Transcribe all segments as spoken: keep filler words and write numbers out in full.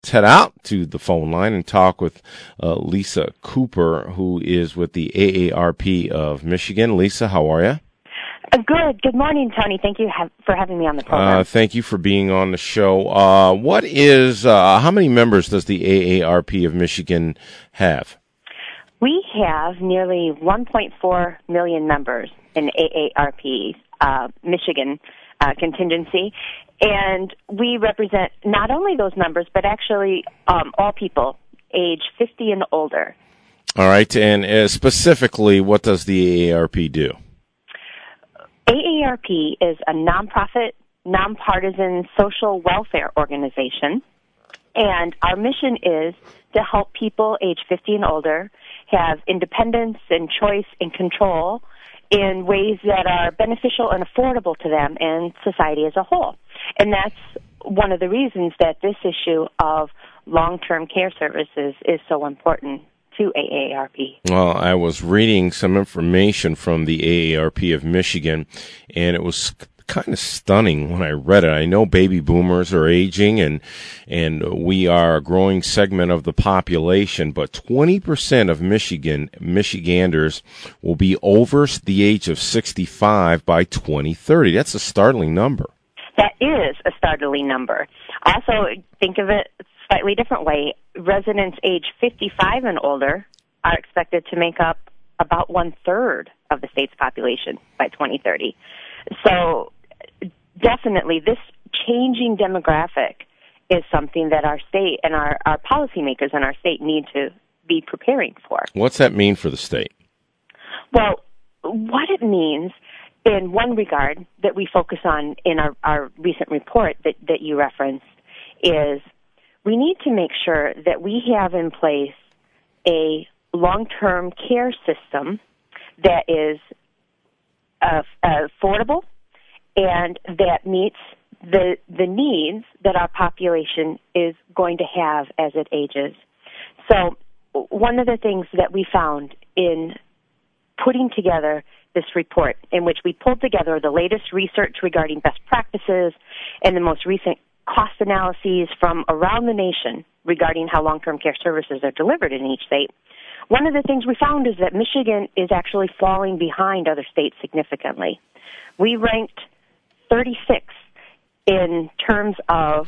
let's head out to the phone line and talk with uh, Lisa Cooper, who is with the A A R P of Michigan. Lisa, how are you? Uh, good. Good morning, Tony. Thank you ha- for having me on the program. Uh, thank you for being on the show. Uh, what is, uh, how many members does the A A R P of Michigan have? We have nearly one point four million members in A A R P, uh, Michigan uh, contingency, and we represent not only those members, but actually um, all people age fifty and older. All right, and uh, specifically, what does the A A R P do? A A R P is a nonprofit, nonpartisan social welfare organization, and our mission is to help people age fifty and older have independence and choice and control in ways that are beneficial and affordable to them and society as a whole. And that's one of the reasons that this issue of long-term care services is so important to A A R P. Well, I was reading some information from the A A R P of Michigan, and it was kind of stunning when I read it. I know baby boomers are aging, and and we are a growing segment of the population, but twenty percent of Michigan Michiganders will be over the age of sixty-five by twenty thirty. That's a startling number. That is a startling number. Also, think of it a slightly different way. Residents age fifty-five and older are expected to make up about one-third of the state's population by twenty thirty. So definitely this changing demographic is something that our state and our, our policymakers in our state need to be preparing for. What's that mean for the state? Well, what it means in one regard that we focus on in our, our recent report that, that you referenced is we need to make sure that we have in place a long-term care system that is uh, affordable and that meets the the needs that our population is going to have as it ages. So one of the things that we found in putting together this report, in which we pulled together the latest research regarding best practices and the most recent cost analyses from around the nation regarding how long-term care services are delivered in each state, one of the things we found is that Michigan is actually falling behind other states significantly. We ranked thirty-sixth in terms of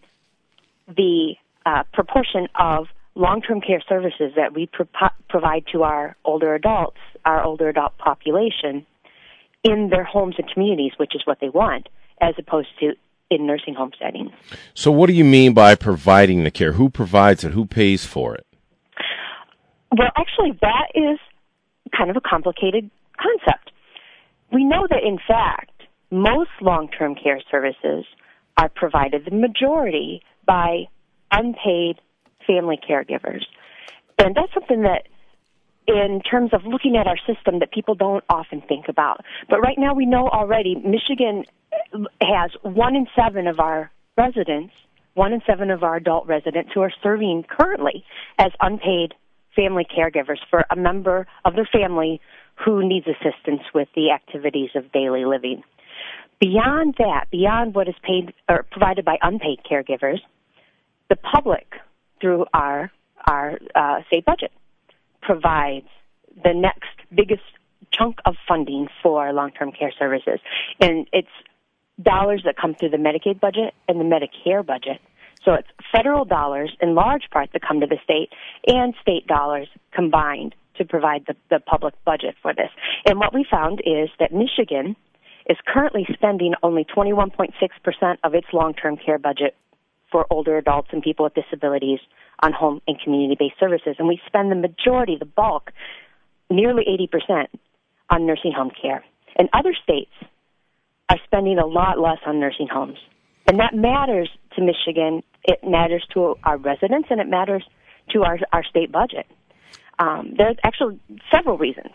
the uh, proportion of long-term care services that we pro- provide to our older adults, our older adult population, in their homes and communities, which is what they want, as opposed to in nursing home settings. So what do you mean by providing the care? Who provides it? Who pays for it? Well, actually, that is kind of a complicated concept. We know that, in fact, most long-term care services are provided, the majority, by unpaid family caregivers. And that's something that, in terms of looking at our system, that people don't often think about. But right now we know already Michigan has one in seven of our residents, one in seven of our adult residents who are serving currently as unpaid family caregivers for a member of their family who needs assistance with the activities of daily living. Beyond that, beyond what is paid or provided by unpaid caregivers, the public, through our our uh, state budget, provides the next biggest chunk of funding for long-term care services. And it's dollars that come through the Medicaid budget and the Medicare budget. So it's federal dollars in large part that come to the state and state dollars combined to provide the, the public budget for this. And what we found is that Michigan is currently spending only twenty-one point six percent of its long-term care budget for older adults and people with disabilities on home and community-based services. And we spend the majority, the bulk, nearly eighty percent on nursing home care. And other states are spending a lot less on nursing homes. And that matters to Michigan. It matters to our residents, and it matters to our, our state budget. Um, there's actually several reasons.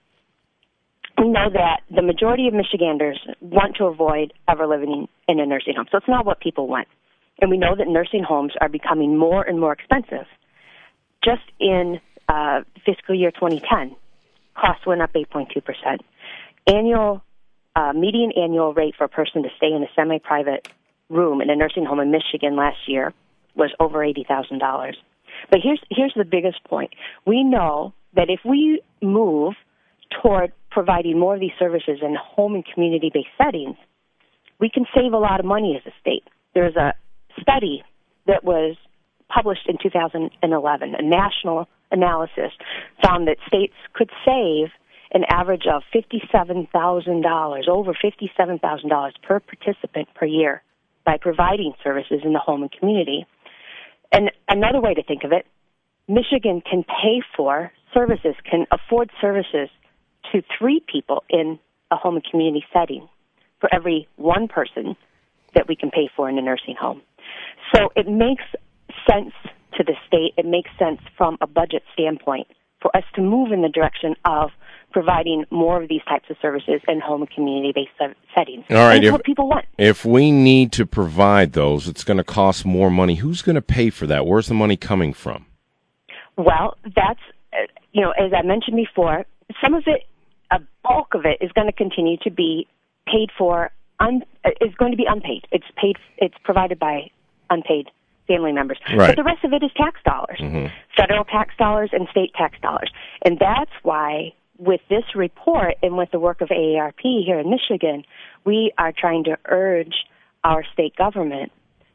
We know that the majority of Michiganders want to avoid ever living in a nursing home. So it's not what people want. And we know that nursing homes are becoming more and more expensive. Just in uh, fiscal year twenty ten, costs went up eight point two percent. Annual, uh, median annual rate for a person to stay in a semi-private room in a nursing home in Michigan last year was over eighty thousand dollars. But here's here's the biggest point. We know that if we move toward providing more of these services in home and community-based settings, we can save a lot of money as a state. There's a study that was published in two thousand eleven, a national analysis, found that states could save an average of fifty-seven thousand dollars, over fifty-seven thousand dollars per participant per year by providing services in the home and community. And another way to think of it, Michigan can pay for services, can afford services to three people in a home and community setting for every one person that we can pay for in a nursing home. So it makes sense to the state. It makes sense from a budget standpoint for us to move in the direction of providing more of these types of services in home and community-based settings. All right, That's if, what people want. If we need to provide those, it's going to cost more money. Who's going to pay for that? Where's the money coming from? Well, that's, uh, you know, as I mentioned before, some of it, a bulk of it is going to continue to be paid for, un, uh, is going to be unpaid. It's paid, it's provided by unpaid family members. Right. But the rest of it is tax dollars, mm-hmm. federal tax dollars and state tax dollars. And that's why with this report and with the work of A A R P here in Michigan, we are trying to urge our state government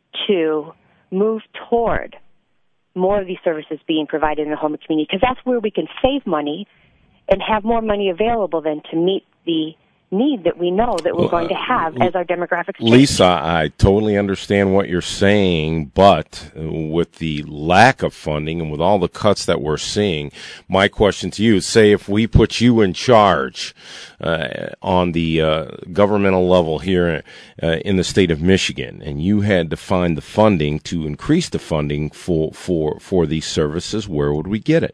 to move toward more of these services being provided in the home and community, because that's where we can save money and have more money available then to meet the need that we know that we're well, going to have uh, as our demographics change. Lisa, I totally understand what you're saying, but with the lack of funding and with all the cuts that we're seeing, my question to you is, say if we put you in charge uh, on the uh, governmental level here uh, in the state of Michigan, and you had to find the funding to increase the funding for, for, for these services, where would we get it?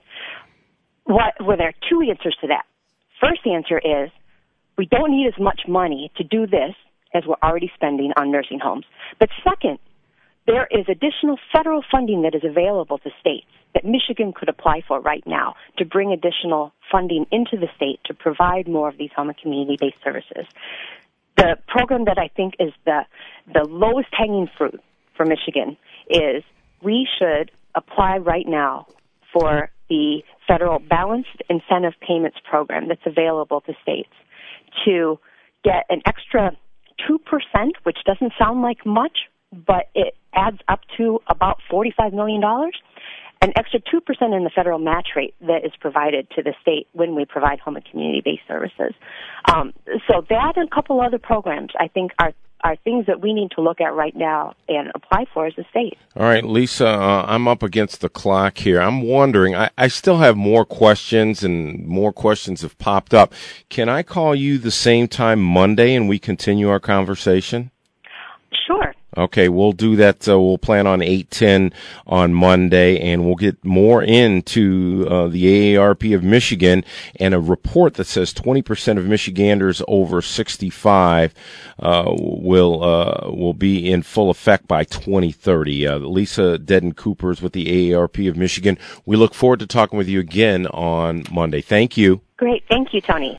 What, well, there are two answers to that. First answer is, we don't need as much money to do this as we're already spending on nursing homes. But second, there is additional federal funding that is available to states that Michigan could apply for right now to bring additional funding into the state to provide more of these home and community-based services. The program that I think is the, the lowest hanging fruit for Michigan is we should apply right now for the federal balanced incentive payments program that's available to states to get an extra two percent, which doesn't sound like much, but it adds up to about forty-five million dollars, an extra two percent in the federal match rate that is provided to the state when we provide home and community-based services. Um, so that and a couple other programs, I think, are are things that we need to look at right now and apply for as a state. All right, Lisa, uh, I'm up against the clock here. I'm wondering, I, I still have more questions, and more questions have popped up. Can I call you the same time Monday and we continue our conversation? Sure. Okay, we'll do that. Uh, we'll plan on eight ten on Monday, and we'll get more into uh, the A A R P of Michigan and a report that says twenty percent of Michiganders over sixty-five uh, will uh, will be in full effect by twenty thirty. Uh, Lisa Dedden-Coopers with the A A R P of Michigan. We look forward to talking with you again on Monday. Thank you. Great. Thank you, Tony.